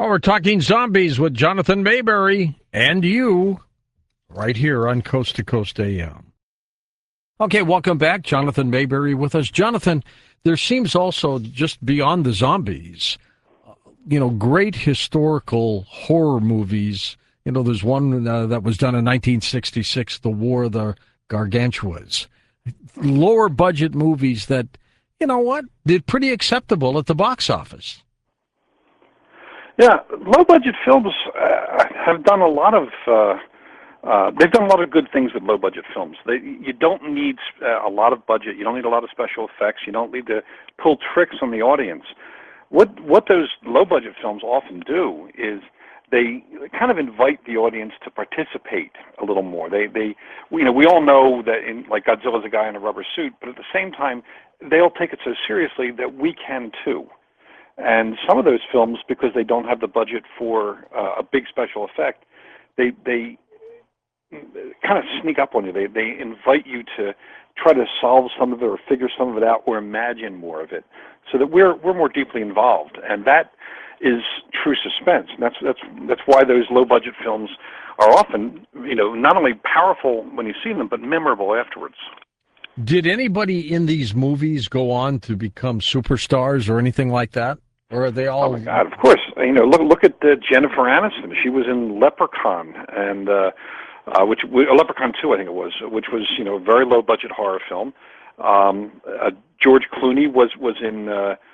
Oh, we're talking zombies with Jonathan Mayberry and you right here on Coast to Coast AM. Okay, welcome back. Jonathan Mayberry with us. Jonathan, there seems also, just beyond the zombies, great historical horror movies. There's one that was done in 1966, The War of the Gargantuas. Lower budget movies that, did pretty acceptable at the box office. Yeah, low-budget films have done a lot of. They've done a lot of good things with low-budget films. You don't need a lot of budget. You don't need a lot of special effects. You don't need to pull tricks on the audience. What those low-budget films often do is they kind of invite the audience to participate a little more. We all know that like Godzilla's a guy in a rubber suit, but at the same time, they all take it so seriously that we can too. And some of those films, because they don't have the budget for a big special effect, they kind of sneak up on you. They invite you to try to solve some of it or figure some of it out or imagine more of it, so that we're more deeply involved. And that is true suspense. And that's why those low budget films are often, not only powerful when you see them, but memorable afterwards. Did anybody in these movies go on to become superstars or anything like that? Or are they all... Oh, my God, of course. Look at Jennifer Aniston. She was in Leprechaun, and Leprechaun 2, I think it was, which was, a very low-budget horror film. George Clooney was in...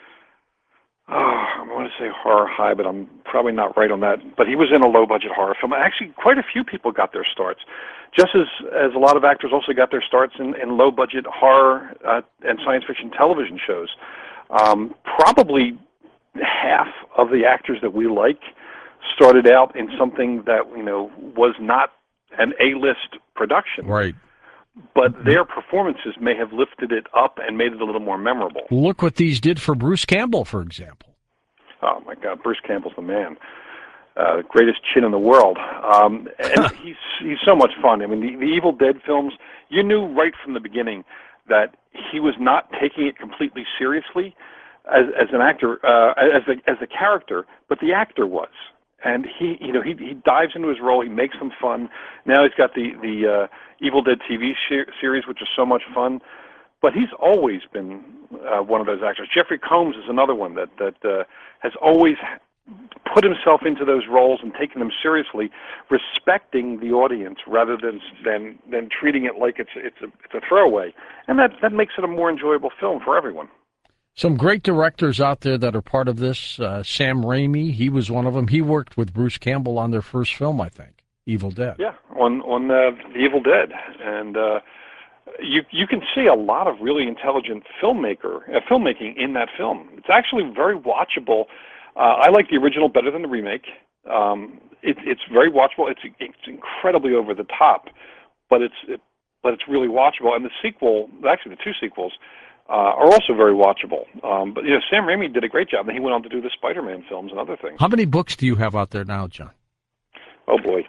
I want to say Horror High, but I'm probably not right on that. But he was in a low-budget horror film. Actually, quite a few people got their starts, just as a lot of actors also got their starts in low-budget horror and science fiction television shows. Probably half of the actors that we like started out in something that was not an A-list production. Right. But their performances may have lifted it up and made it a little more memorable. Look what these did for Bruce Campbell, for example. Oh, my God, Bruce Campbell's the man. Greatest chin in the world. And he's so much fun. I mean, the Evil Dead films, you knew right from the beginning that he was not taking it completely seriously as an actor, as a character, but the actor was. And he dives into his role. He makes them fun. Now he's got the Evil Dead TV series, which is so much fun. But he's always been one of those actors. Jeffrey Combs is another one that has always put himself into those roles and taken them seriously, respecting the audience rather than treating it like it's a throwaway. And that makes it a more enjoyable film for everyone. Some great directors out there that are part of this. Sam Raimi, he was one of them. He worked with Bruce Campbell on their first film, I think, Evil Dead. Yeah, on the Evil Dead. And you can see a lot of really intelligent filmmaking in that film. It's actually very watchable. I like the original better than the remake. It's very watchable. It's incredibly over the top, but it's really watchable. And the sequel, actually the two sequels, are also very watchable. But Sam Raimi did a great job, and he went on to do the Spider-Man films and other things. How many books do you have out there now, John? Oh boy,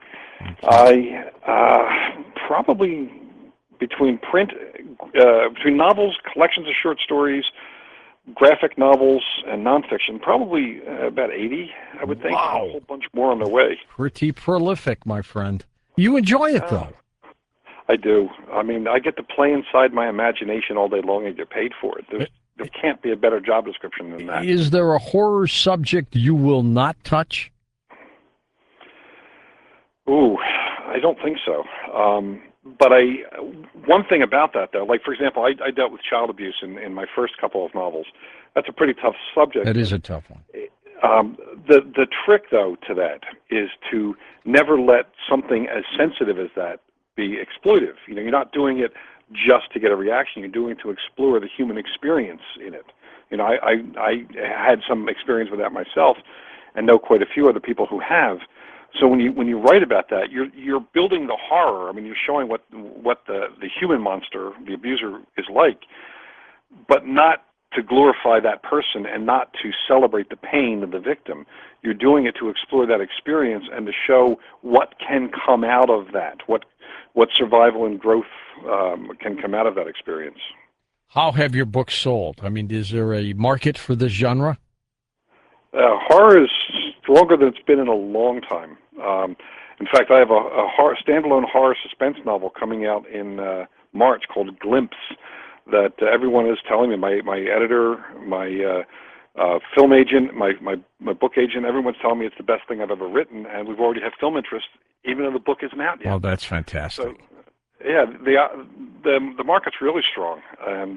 I probably between novels, collections of short stories, graphic novels, and nonfiction, probably about 80, I would think. Wow. A whole bunch more on the way. Pretty prolific, my friend. You enjoy it, though. I do. I mean, I get to play inside my imagination all day long and get paid for it. There can't be a better job description than that. Is there a horror subject you will not touch? Ooh, I don't think so. But one thing about that, though, like, for example, I dealt with child abuse in my first couple of novels. That's a pretty tough subject. That is a tough one. The trick, though, to that is to never let something as sensitive as that be exploitive. You're not doing it just to get a reaction. You're doing it to explore the human experience in it. I had some experience with that myself, and know quite a few other people who have. So when you write about that, you're building the horror. I mean, you're showing what the human monster, the abuser, is like, but not to glorify that person and not to celebrate the pain of the victim. You're doing it to explore that experience and to show what can come out of that, what survival and growth can come out of that experience. How have your books sold? I mean, is there a market for this genre? Horror is stronger than it's been in a long time. In fact, I have a standalone horror suspense novel coming out in March called Glimpse that everyone is telling me. My editor, my film agent, my book agent, everyone's telling me it's the best thing I've ever written, and we've already had film interest, even though the book isn't out yet. Well, that's fantastic. So, yeah, the market's really strong, and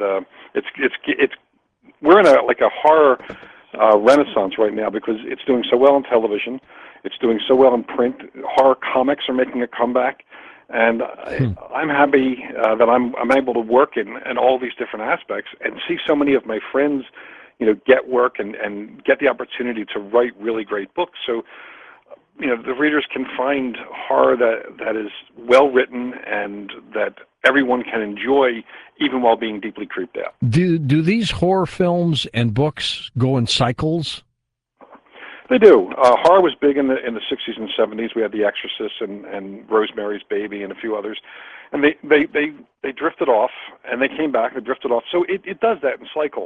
it's we're in a horror renaissance right now because it's doing so well on television, it's doing so well in print. Horror comics are making a comeback, and I'm happy that I'm able to work in all these different aspects and see so many of my friends, get work and get the opportunity to write really great books. So, the readers can find horror that is well written and that everyone can enjoy, even while being deeply creeped out. Do these horror films and books go in cycles? They do. Horror was big in the 60s and 70s. We had The Exorcist and Rosemary's Baby and a few others, and they drifted off and they came back. They drifted off. So it does that in cycles.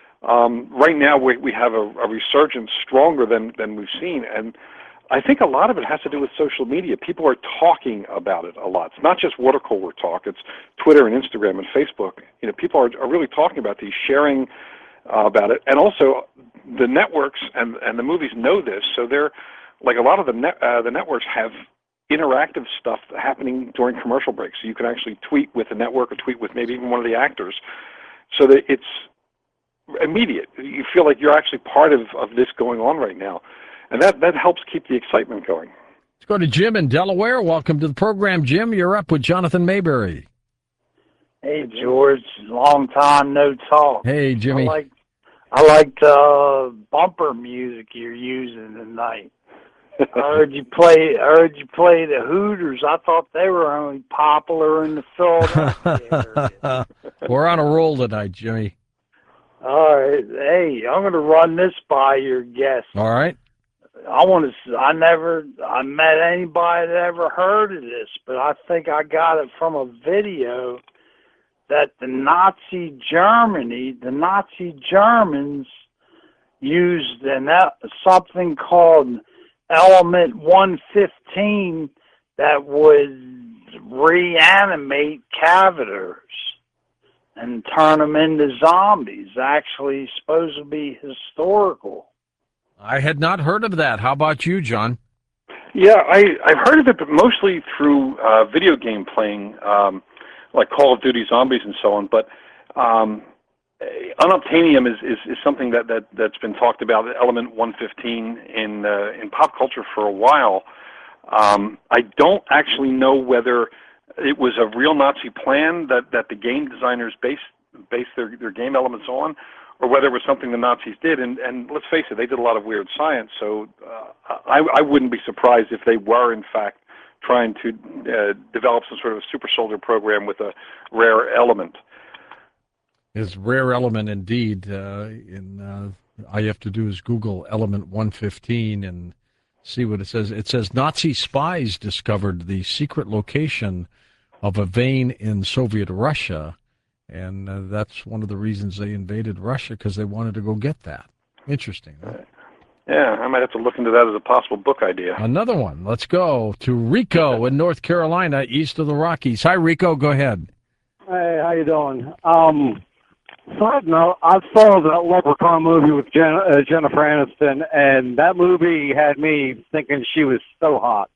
Right now we have a resurgence stronger than we've seen, and I think a lot of it has to do with social media. People are talking about it a lot. It's not just water cooler talk. It's Twitter and Instagram and Facebook. People are really talking about these, sharing about it, and also the networks and the movies know this. So they're like a lot of the networks have interactive stuff happening during commercial breaks. So you can actually tweet with the network or tweet with maybe even one of the actors, so that it's immediate. You feel like you're actually part of this going on right now. And that helps keep the excitement going. Let's go to Jim in Delaware. Welcome to the program, Jim. You're up with Jonathan Mayberry. Hey, George. Long time no talk. Hey, Jimmy. I liked bumper music you're using tonight. I heard you play the Hooters. I thought they were only popular in the Philadelphia area. We're on a roll tonight, Jimmy. All right. Hey, I'm going to run this by your guest. All right. I met anybody that ever heard of this, but I think I got it from a video that the Nazi Germans used something called Element 115 that would reanimate cavators and turn them into zombies. Actually, supposed to be historical. I had not heard of that. How about you, John? Yeah, I've heard of it, but mostly through video game playing, like Call of Duty Zombies and so on. But unobtainium is something that's been talked about, Element 115, in pop culture for a while. I don't actually know whether it was a real Nazi plan that the game designers based their game elements on, or whether it was something the Nazis did. And let's face it, they did a lot of weird science, so I wouldn't be surprised if they were, in fact, trying to develop some sort of super soldier program with a rare element. It's rare element indeed. All you have to do is Google Element 115 and see what it says. It says Nazi spies discovered the secret location of a vein in Soviet Russia. And that's one of the reasons they invaded Russia, because they wanted to go get that. Interesting. Huh? Yeah, I might have to look into that as a possible book idea. Another one. Let's go to Rico in North Carolina, east of the Rockies. Hi, Rico. Go ahead. Hey, how you doing? Side note, I saw that Leprechaun movie with Jennifer Aniston, and that movie had me thinking she was so hot.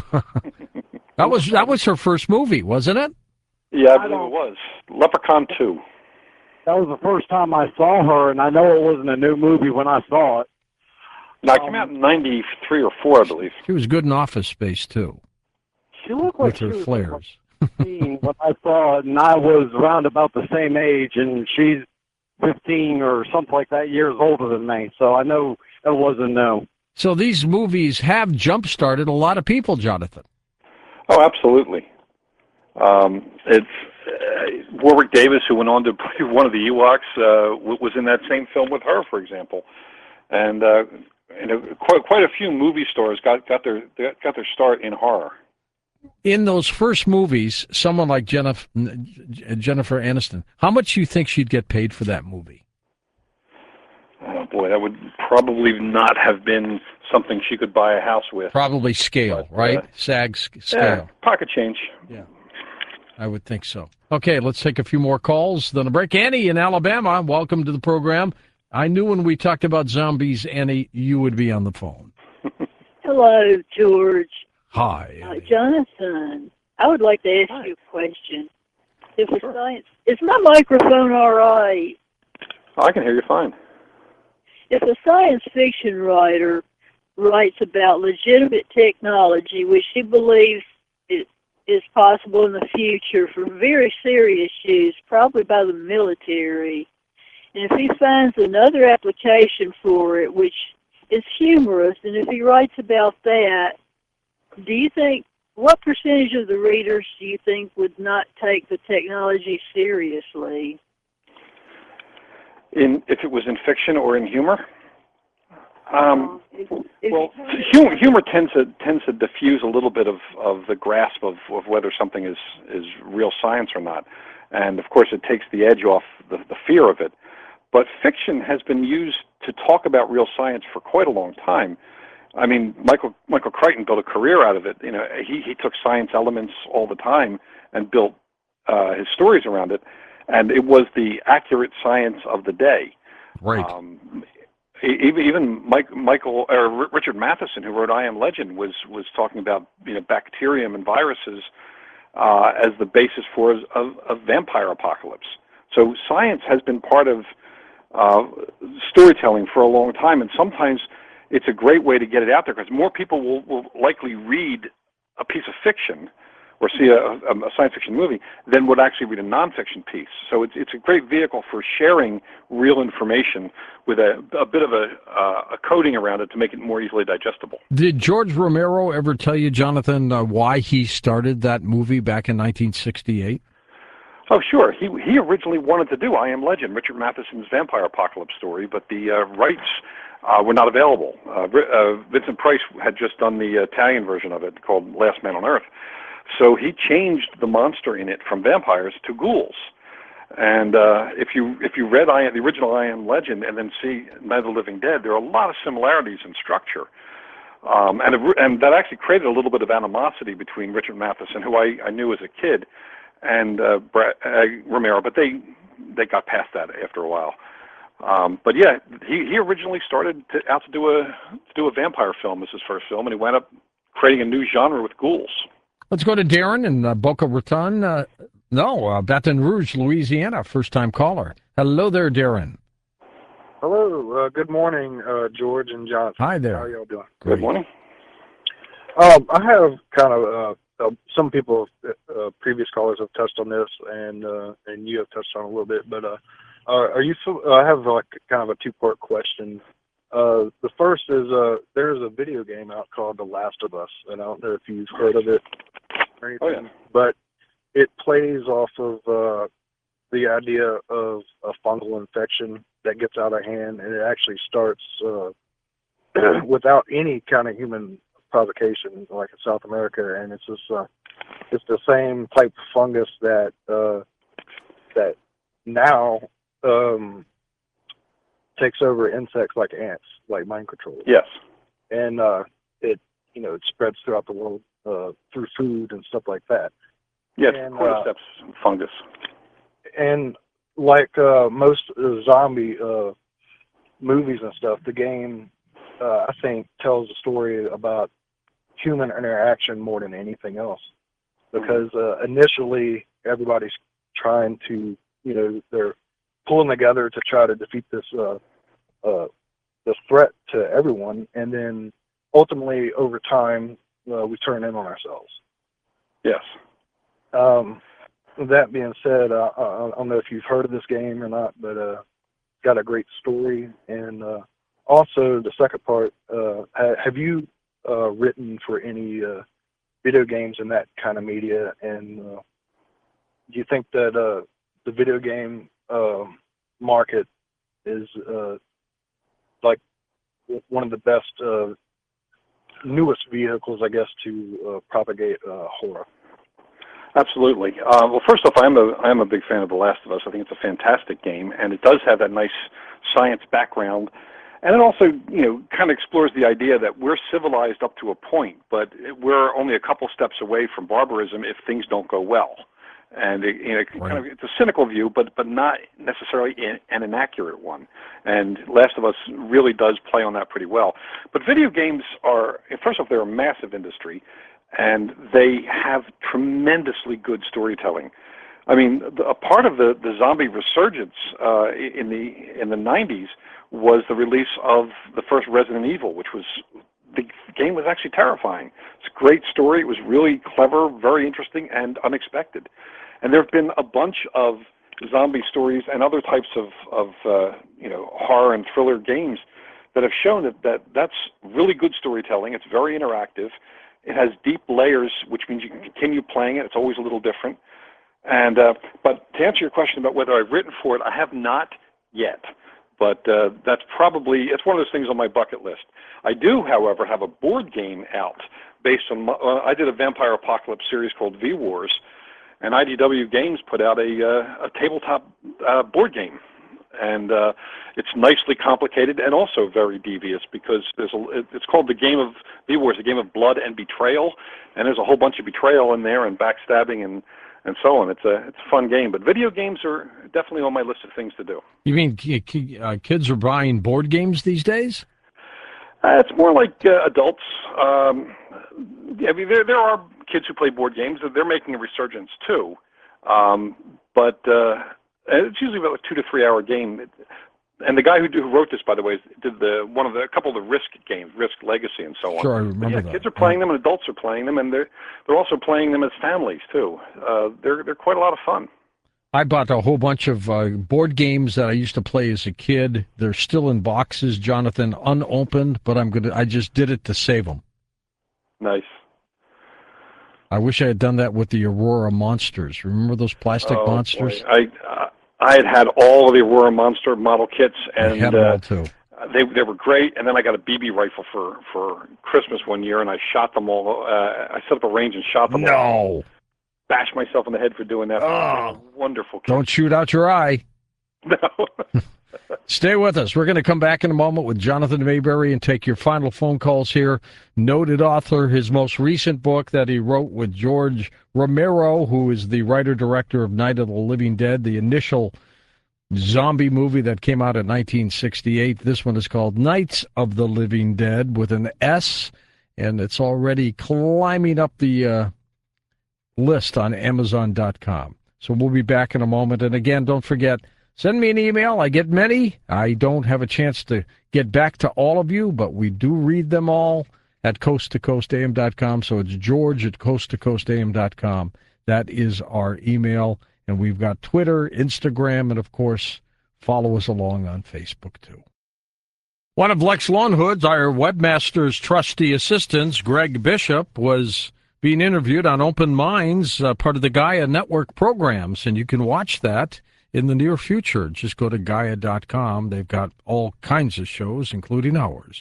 That was her first movie, wasn't it? Yeah, I believe it was. Leprechaun 2. That was the first time I saw her, and I know it wasn't a new movie when I saw it. No, it came out in 93 or 4, I believe. She was good in Office Space, too. She looked like with her flares. When I saw it, and I was around about the same age, and she's 15 or something like that years older than me, so I know it wasn't new. So these movies have jump-started a lot of people, Jonathan. Oh, absolutely. It's Warwick Davis, who went on to play one of the Ewoks, was in that same film with her, for example, and quite a few movie stars got their start in horror. In those first movies, someone like Jennifer Aniston, how much do you think she'd get paid for that movie? Oh boy, that would probably not have been something she could buy a house with. Probably scale, But, right? SAG Yeah, scale. pocket change. Yeah, I would think so. Okay, let's take a few more calls, then a break. Annie in Alabama, welcome to the program. I knew when we talked about zombies, Annie, you would be on the phone. Hello, George. Hi, Annie. Jonathan, I would like to ask you a question. If a science, is my microphone all right? Oh, I can hear you fine. If a science fiction writer writes about legitimate technology, which he believes it is possible in the future for very serious use, probably by the military, and if he finds another application for it, which is humorous, and if he writes about that, do you think, what percentage of the readers do you think would not take the technology seriously? If it was in fiction or in humor? If Well, humor tends to diffuse a little bit of the grasp of whether something is real science or not, and of course it takes the edge off the fear of it. But fiction has been used to talk about real science for quite a long time. I mean, Michael Crichton built a career out of it. You know, he took science elements all the time and built his stories around it, and it was the accurate science of the day. Right. Even Richard Matheson, who wrote I Am Legend, was talking about bacterium and viruses as the basis for a vampire apocalypse. So science has been part of storytelling for a long time, and sometimes it's a great way to get it out there because more people will likely read a piece of fiction or see a science fiction movie than would actually read a nonfiction piece. So it's a great vehicle for sharing real information with a bit of a coding around it to make it more easily digestible. Did George Romero ever tell you, Jonathan, why he started that movie back in 1968? Oh, sure. He originally wanted to do I Am Legend, Richard Matheson's vampire apocalypse story, but the rights were not available. Vincent Price had just done the Italian version of it called Last Man on Earth. So he changed the monster in it from vampires to ghouls. And if you read the original I Am Legend and then see Night of the Living Dead, there are a lot of similarities in structure. And that actually created a little bit of animosity between Richard Matheson, who I knew as a kid, and Romero, but they got past that after a while. But yeah, he originally started out to do a vampire film as his first film, and he wound up creating a new genre with ghouls. Let's go to Darren in Boca Raton. Baton Rouge, Louisiana. First-time caller. Hello there, Darren. Hello. Good morning, George and Jonathan. Hi there. How are y'all doing? Great. Good morning. I have kind of some people, previous callers have touched on this, and you have touched on it a little bit. But are you? I have like kind of a two-part question. The first is there's a video game out called The Last of Us, and I don't know if you've heard of it or anything, Oh, yeah. but it plays off of the idea of a fungal infection that gets out of hand, and it actually starts without any kind of human provocation, like in South America, and it's just it's the same type of fungus that that now takes over insects like ants, like mind control. Yes. And it spreads throughout the world through food and stuff like that. Yes, And, cordyceps fungus. And like most zombie movies and stuff, the game I think tells a story about human interaction more than anything else. Because initially everybody's trying to, they're pulling together to try to defeat this threat to everyone, and then ultimately over time we turn in on ourselves. Yes. That being said, I don't know if you've heard of this game or not, but it's got a great story. And also the second part, have you written for any video games in that kind of media? And do you think that the video game market is like one of the best newest vehicles, I guess, to propagate horror? Absolutely. Well, first off, I am a big fan of The Last of Us. I think it's a fantastic game, and it does have that nice science background. And it also, kind of explores the idea that we're civilized up to a point, but we're only a couple steps away from barbarism if things don't go well. And it's a cynical view, but not necessarily an inaccurate one. And Last of Us really does play on that pretty well. But video games are, first off, they're a massive industry, and they have tremendously good storytelling. I mean, a part of the zombie resurgence in the 90s was the release of the first Resident Evil, which was, the game was actually terrifying. It's a great story. It was really clever, very interesting, and unexpected. And there have been a bunch of zombie stories and other types of horror and thriller games that have shown that's really good storytelling. It's very interactive. It has deep layers, which means you can continue playing it. It's always a little different. And but to answer your question about whether I've written for it, I have not yet. But it's one of those things on my bucket list. I do, however, have a board game out based on, I did a vampire apocalypse series called V-Wars, and IDW Games put out a tabletop board game. And it's nicely complicated and also very devious because it's called the game of V-Wars, a game of blood and betrayal, and there's a whole bunch of betrayal in there and backstabbing and so on. It's a fun game, but video games are definitely on my list of things to do. You mean kids are buying board games these days? It's more like adults. I mean, there are kids who play board games. They're making a resurgence too, but it's usually about a 2 to 3 hour game. And the guy who wrote this, by the way, did a couple of the Risk games, Risk Legacy, and so on. Sure, I remember that. Kids are playing them, and adults are playing them, and they're also playing them as families too. They're quite a lot of fun. I bought a whole bunch of board games that I used to play as a kid. They're still in boxes, Jonathan, unopened, but I just did it to save them. Nice. I wish I had done that with the Aurora Monsters. Remember those plastic monsters? Boy. I had all of the Aurora Monster model kits, and I had them all too. They were great. And then I got a BB rifle for Christmas one year, and I shot them all. I set up a range and shot them all. No. Bashed myself in the head for doing that. Oh. Wonderful kit. Don't shoot out your eye. No. Stay with us. We're going to come back in a moment with Jonathan Mayberry and take your final phone calls here. Noted author, his most recent book that he wrote with George Romero, who is the writer-director of Night of the Living Dead, the initial zombie movie that came out in 1968. This one is called Nights of the Living Dead with an S, and it's already climbing up the list on Amazon.com. So we'll be back in a moment. And again, don't forget, send me an email. I get many. I don't have a chance to get back to all of you, but we do read them all at coasttocoastam.com. So it's George at coasttocoastam.com. That is our email. And we've got Twitter, Instagram, and, of course, follow us along on Facebook, too. One of Lex Lawnhood's, our webmaster's trusty assistants, Greg Bishop, was being interviewed on Open Minds, part of the Gaia Network programs, and you can watch that in the near future. Just go to Gaia.com. They've got all kinds of shows, including ours.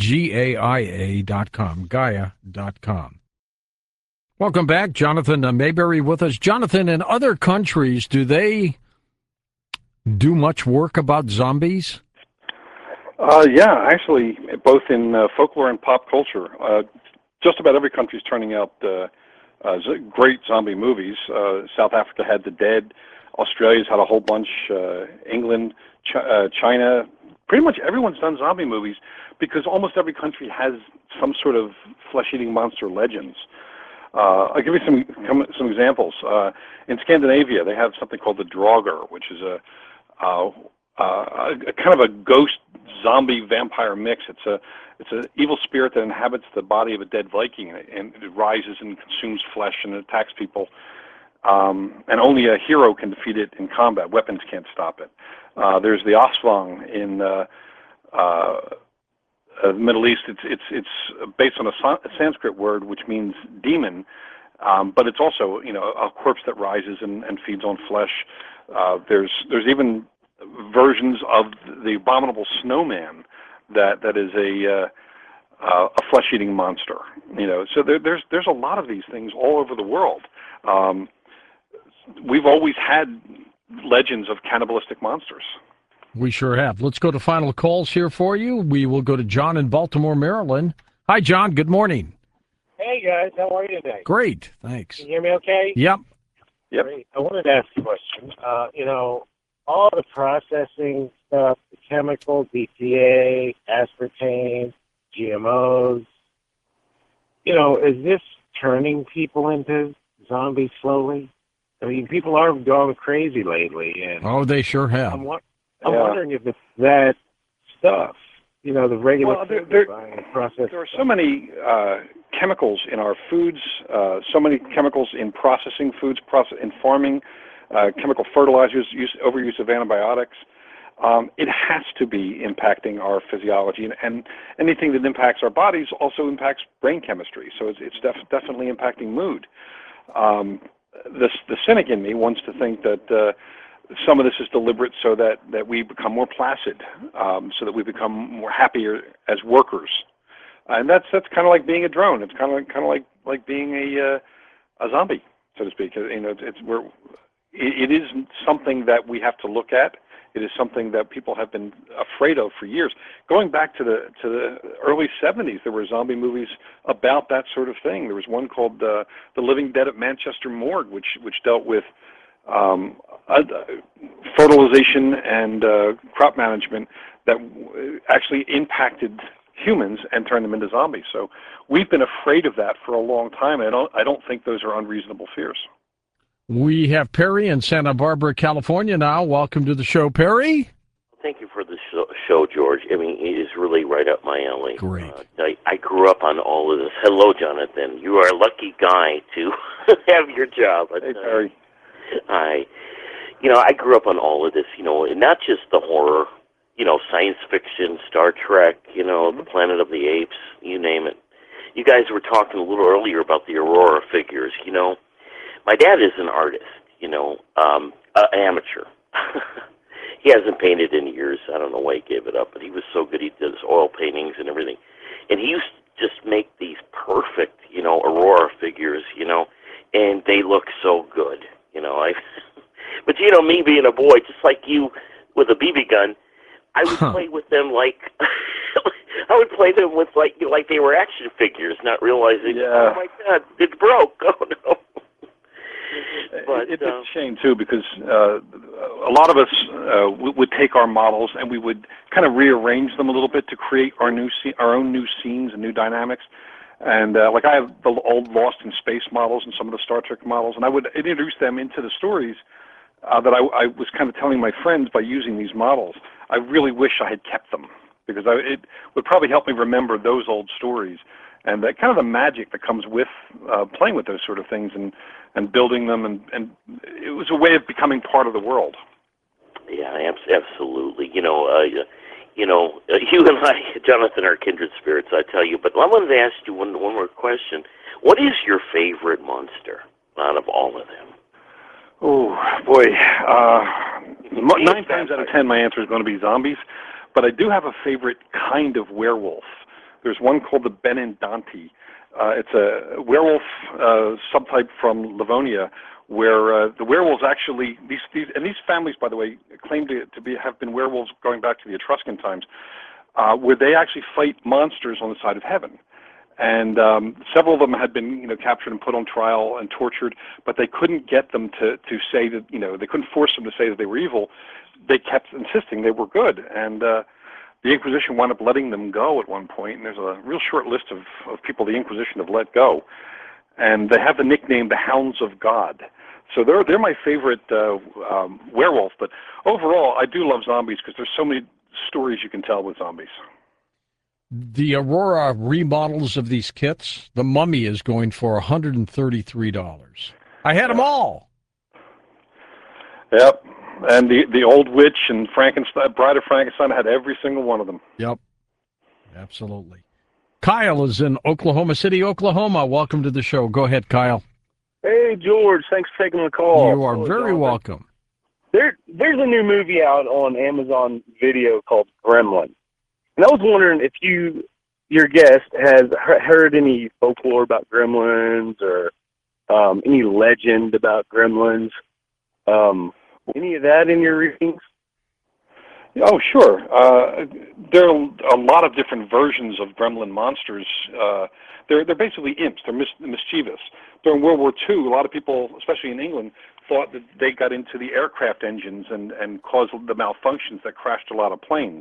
GAIA.com, Gaia.com. Welcome back. Jonathan Mayberry with us. Jonathan, in other countries, do they do much work about zombies? Yeah, actually, both in folklore and pop culture. Just about every country is turning out great zombie movies. South Africa had The Dead. Australia's had a whole bunch. England, China. Pretty much everyone's done zombie movies because almost every country has some sort of flesh-eating monster legends. I'll give you some examples. In Scandinavia, they have something called the Draugr, which is a kind of a ghost zombie vampire mix. It's an evil spirit that inhabits the body of a dead Viking, and it rises and consumes flesh and attacks people. And only a hero can defeat it in combat. Weapons can't stop it. There's the Aswang in the Middle East. It's based on a Sanskrit word which means demon, but it's also a corpse that rises and feeds on flesh. There's even versions of the abominable snowman that is a flesh-eating monster. So there's a lot of these things all over the world. we've always had legends of cannibalistic monsters. We sure have. Let's go to final calls here for you. We will go to John in Baltimore, Maryland. Hi, John. Good morning. Hey, guys. How are you today? Great. Thanks. Can you hear me okay? Yep. Yep. Great. I wanted to ask a question. All the processing stuff, the chemicals, BPA, aspartame, GMOs, is this turning people into zombies slowly? I mean, people are going crazy lately, and Oh, they sure have. I'm wondering if it's that stuff, the regular process. There are so many chemicals in our foods, so many chemicals in processing foods, in farming, chemical fertilizers, overuse of antibiotics. It has to be impacting our physiology, and anything that impacts our bodies also impacts brain chemistry. So it's definitely impacting mood. The cynic in me wants to think that some of this is deliberate so that we become more placid, so that we become more happier as workers. And that's kind of like being a drone. It's kind of like being a zombie, so to speak. It is something that we have to look at. It is something that people have been afraid of for years. Going back to the early 70s, there were zombie movies about that sort of thing. There was one called The Living Dead at Manchester Morgue, which dealt with fertilization and crop management that actually impacted humans and turned them into zombies. So we've been afraid of that for a long time. I don't think those are unreasonable fears. We have Perry in Santa Barbara, California now. Welcome to the show, Perry. Thank you for the show, George. I mean, it is really right up my alley. Great. I grew up on all of this. Hello, Jonathan. You are a lucky guy to have your job. Hey, Perry. Hi. I grew up on all of this, and not just the horror, science fiction, Star Trek, the Planet of the Apes, you name it. You guys were talking a little earlier about the Aurora figures, My dad is an artist, amateur. He hasn't painted in years. I don't know why he gave it up, but he was so good. He did his oil paintings and everything. And he used to just make these perfect, Aurora figures, and they look so good, But, me being a boy, just like you with a BB gun, I would play with them like they were action figures, not realizing, oh, my God, it's broke. Oh, no. But, it's a shame, too, because a lot of us would take our models and we would kind of rearrange them a little bit to create our own new scenes and new dynamics. And I have the old Lost in Space models and some of the Star Trek models, and I would introduce them into the stories that I was kind of telling my friends by using these models. I really wish I had kept them, because it would probably help me remember those old stories and that kind of the magic that comes with playing with those sort of things and building them, and it was a way of becoming part of the world. Yeah, absolutely. You and I, Jonathan, are kindred spirits, I tell you. But I wanted to ask you one more question. What is your favorite monster out of all of them? Oh, boy. 9 times out of 10, my answer is going to be zombies. But I do have a favorite kind of werewolf. There's one called the Benindonti. It's a werewolf subtype from Livonia, where the werewolves actually, these families, by the way, claim to have been werewolves going back to the Etruscan times, where they actually fight monsters on the side of heaven. And several of them had been, captured and put on trial and tortured, but they couldn't get them to say that, they couldn't force them to say that they were evil. They kept insisting they were good. And the Inquisition wound up letting them go at one point, and there's a real short list of people the Inquisition have let go. And they have the nickname the Hounds of God. So they're my favorite werewolf. But overall, I do love zombies because there's so many stories you can tell with zombies. The Aurora remodels of these kits, the Mummy is going for $133. I had them all. Yep. And the Old Witch and Frankenstein, Bride of Frankenstein, had every single one of them. Yep. Absolutely. Kyle is in Oklahoma City, Oklahoma. Welcome to the show. Go ahead, Kyle. Hey, George. Thanks for taking the call. You are very welcome. There's a new movie out on Amazon Video called Gremlin. And I was wondering if your guest has heard any folklore about gremlins or any legend about gremlins. Any of that in your readings? Oh, sure. There are a lot of different versions of gremlin monsters. They're basically imps. They're mischievous. During World War II, a lot of people, especially in England, thought that they got into the aircraft engines and caused the malfunctions that crashed a lot of planes.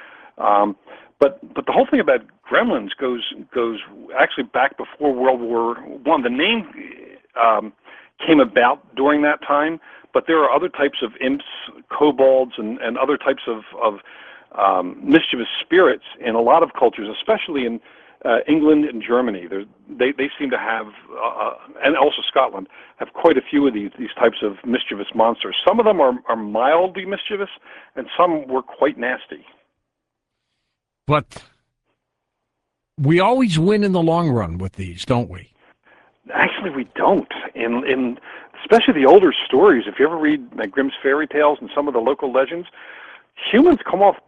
But the whole thing about gremlins goes actually back before World War I. The name came about during that time, but there are other types of imps, kobolds, and other types of mischievous spirits in a lot of cultures, especially in England and Germany. They seem to have, and also Scotland, have quite a few of these types of mischievous monsters. Some of them are mildly mischievous, and some were quite nasty. But we always win in the long run with these, don't we? Actually, we don't. In especially the older stories, if you ever read Grimm's fairy tales and some of the local legends, humans come off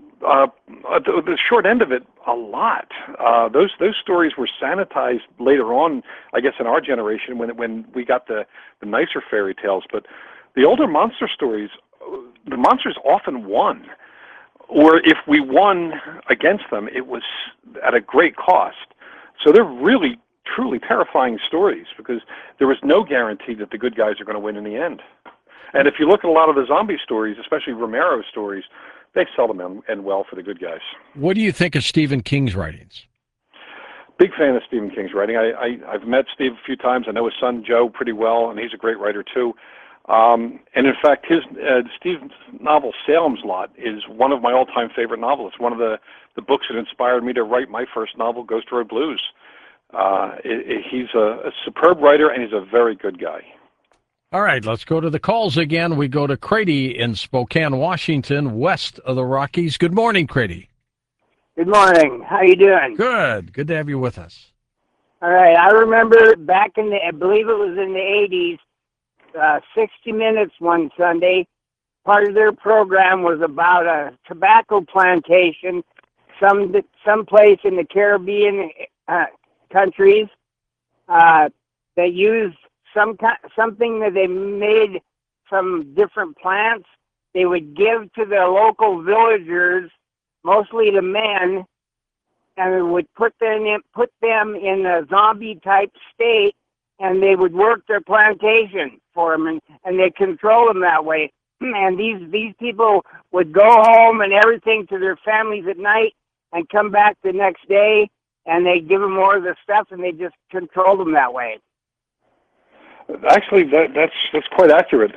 the short end of it a lot. Those stories were sanitized later on, I guess, in our generation when we got the nicer fairy tales. But the older monster stories, the monsters often won. Or if we won against them, it was at a great cost. So they're really, truly terrifying stories because there was no guarantee that the good guys are going to win in the end. And if you look at a lot of the zombie stories, especially Romero's stories, they seldom end well for the good guys. What do you think of Stephen King's writings? Big fan of Stephen King's writing. I've met Steve a few times. I know his son Joe pretty well, and he's a great writer too. And in fact, Steve's novel Salem's Lot is one of my all-time favorite novels. One of the books that inspired me to write my first novel, Ghost Road Blues. He's a superb writer, and he's a very good guy. All right, let's go to the calls again. We go to Crady in Spokane, Washington, west of the Rockies. Good morning, Crady. Good morning. How you doing? Good. Good to have you with us. All right. I remember back in I believe it was in the 80s, 60 Minutes one Sunday, part of their program was about a tobacco plantation someplace in the Caribbean countries that used something that they made from different plants. They would give to the local villagers, mostly the men, and it would put them in a zombie type state, and they would work their plantation for them, and they control them that way. And these people would go home and everything to their families at night, and come back the next day, and they give them more of the stuff, and they just control them that way. Actually, that's quite accurate.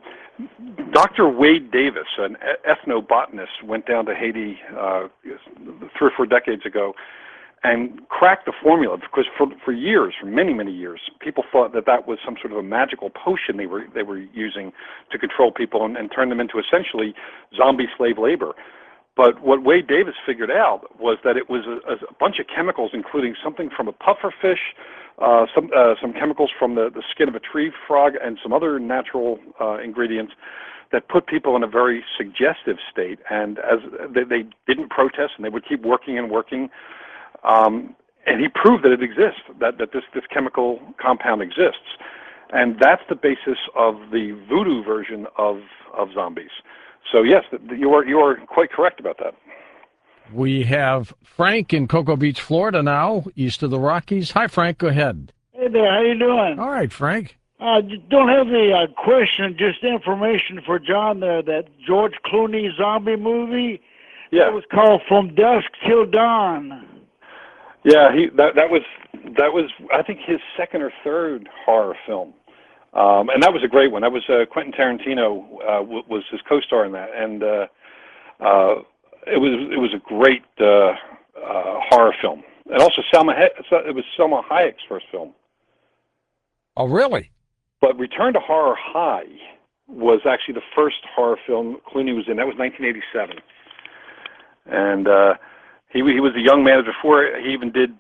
Dr. Wade Davis, an ethnobotanist, went down to Haiti 3 or 4 decades ago and cracked the formula, because for years, for many, many years, people thought that was some sort of a magical potion they were using to control people and turn them into essentially zombie slave labor. But what Wade Davis figured out was that it was a bunch of chemicals, including something from a puffer fish, some chemicals from the skin of a tree frog, and some other natural ingredients that put people in a very suggestive state. And as they didn't protest, and they would keep working and working. And he proved that it exists, that this chemical compound exists. And that's the basis of the voodoo version of zombies. So yes, you are quite correct about that. We have Frank in Cocoa Beach, Florida now, east of the Rockies. Hi, Frank. Go ahead. Hey there. How you doing? All right, Frank. Don't have the question, just information for John there. That George Clooney zombie movie. Yeah. It was called From Dusk Till Dawn. Yeah, that was I think his second or third horror film. And that was a great one. That was Quentin Tarantino was his co-star in that, and it was a great horror film. And also it was Selma Hayek's first film. Oh, really? But Return to Horror High was actually the first horror film Clooney was in. That was 1987, and he was a young man before he even did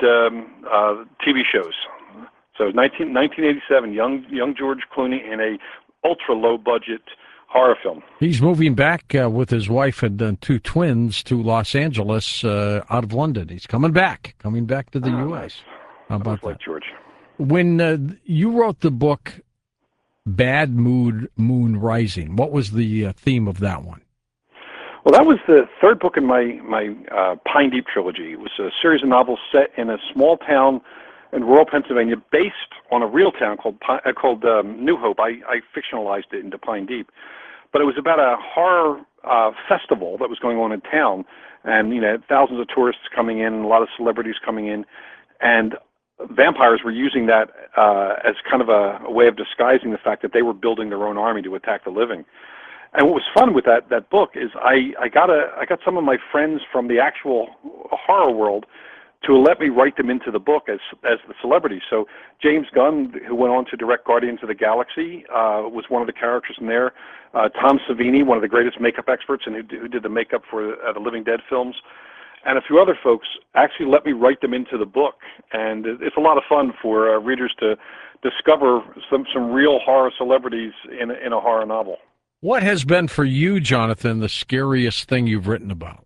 TV shows. So 1987, young George Clooney in a ultra low budget horror film. He's moving back with his wife and 2 twins to Los Angeles out of London. He's coming back to the U.S. Nice. How about that? George. When you wrote the book Bad Moon Rising. What was the theme of that one? Well, that was the third book in my Pine Deep trilogy. It was a series of novels set in a small town in rural Pennsylvania, based on a real town called New Hope. I fictionalized it into Pine Deep, but it was about a horror festival that was going on in town, and thousands of tourists coming in, a lot of celebrities coming in, and vampires were using that as kind of a way of disguising the fact that they were building their own army to attack the living. And what was fun with that book is I got some of my friends from the actual horror world to let me write them into the book as the celebrities. So James Gunn, who went on to direct Guardians of the Galaxy, was one of the characters in there. Tom Savini, one of the greatest makeup experts, and who did the makeup for the Living Dead films, and a few other folks actually let me write them into the book. And it's a lot of fun for readers to discover some real horror celebrities in a horror novel. What has been for you, Jonathan, the scariest thing you've written about?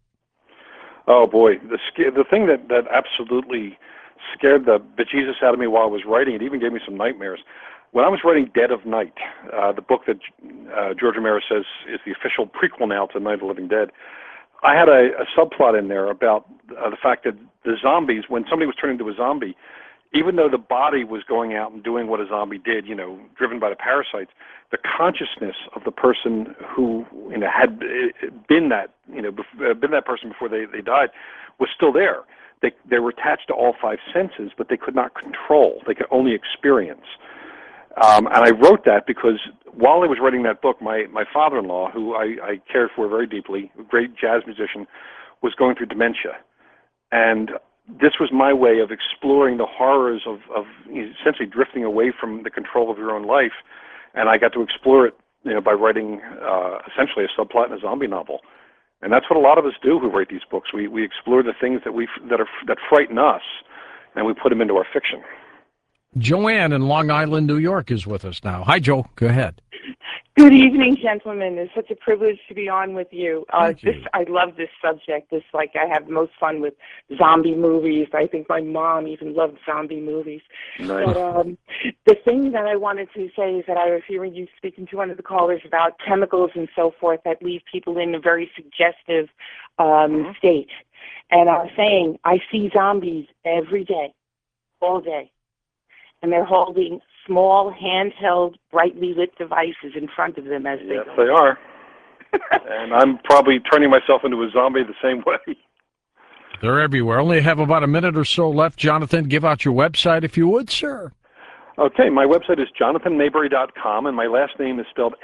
Oh boy, the thing that absolutely scared the bejesus out of me while I was writing it, even gave me some nightmares. When I was writing Dead of Night, the book that George Romero says is the official prequel now to Night of the Living Dead, I had a subplot in there about the fact that the zombies, when somebody was turning into a zombie, even though the body was going out and doing what a zombie did, driven by the parasites, the consciousness of the person who had been that person before they died was still there. They were attached to all five senses, but they could not control. They could only experience. And I wrote that because while I was writing that book, my father-in-law, who I cared for very deeply, a great jazz musician, was going through dementia. And this was my way of exploring the horrors of essentially drifting away from the control of your own life. And I got to explore it, by writing essentially a subplot in a zombie novel. And that's what a lot of us do who write these books. We explore the things that frighten us, and we put them into our fiction. Joanne in Long Island, New York, is with us now. Hi, Joe. Go ahead. Good evening, gentlemen. It's such a privilege to be on with you. Thank you. I love this subject. I have the most fun with zombie movies. I think my mom even loved zombie movies. Nice. But the thing that I wanted to say is that I was hearing you speaking to one of the callers about chemicals and so forth that leave people in a very suggestive state. And I was saying, I see zombies every day, all day. And they're holding small, handheld, brightly lit devices in front of them as they Yes, they are. And I'm probably turning myself into a zombie the same way. They're everywhere. Only have about a minute or so left. Jonathan, give out your website if you would, sir. Okay, my website is jonathanmayberry.com, and my last name is spelled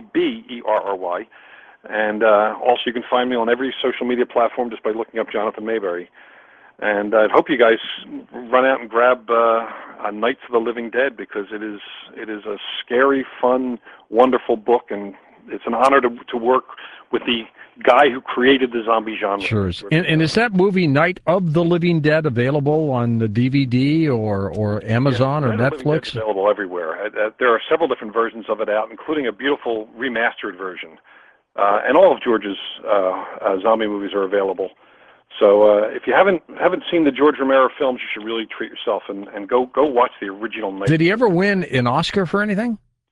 Maberry. And also you can find me on every social media platform just by looking up Jonathan Mayberry. And I hope you guys run out and grab Nights of the Living Dead, because it is a scary, fun, wonderful book, and it's an honor to work with the guy who created the zombie genre. Sure is. And is that movie Night of the Living Dead available on the DVD or Amazon or Netflix? It's available everywhere. There are several different versions of it out, including a beautiful remastered version. And all of George's zombie movies are available. So if you haven't seen the George Romero films, you should really treat yourself and go watch the original. Did he ever win an Oscar for anything?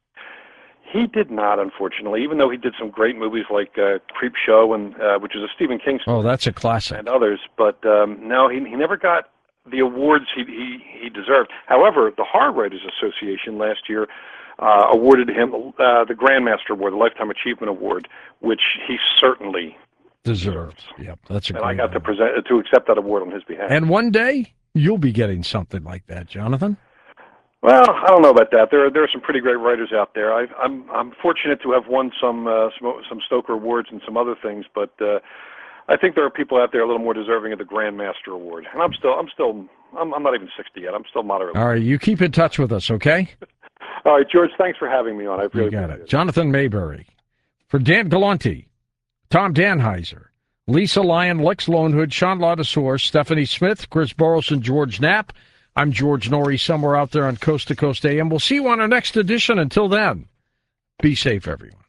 He did not, unfortunately, even though he did some great movies like Creep Show, which is a Stephen King story. Oh, that's a classic. And others. But no, he never got the awards he deserved. However, the Horror Writers Association last year awarded him the Grandmaster Award, the Lifetime Achievement Award, which he certainly deserves. Yep, that's a great. And I got to accept that award on his behalf. And one day you'll be getting something like that, Jonathan. Well, I don't know about that. There are some pretty great writers out there. I'm fortunate to have won some Stoker awards and some other things, but I think there are people out there a little more deserving of the Grandmaster Award. And I'm not even 60 yet. I'm still moderately. All right, you keep in touch with us, okay? All right, George. Thanks for having me on. I really appreciate it. Jonathan Mayberry, for Dan Galante, Tom Danheiser, Lisa Lyon, Lex Lonehood, Sean Ladouceur, Stephanie Smith, Chris Burles, and George Knapp. I'm George Norrie, somewhere out there on Coast to Coast AM. We'll see you on our next edition. Until then, be safe, everyone.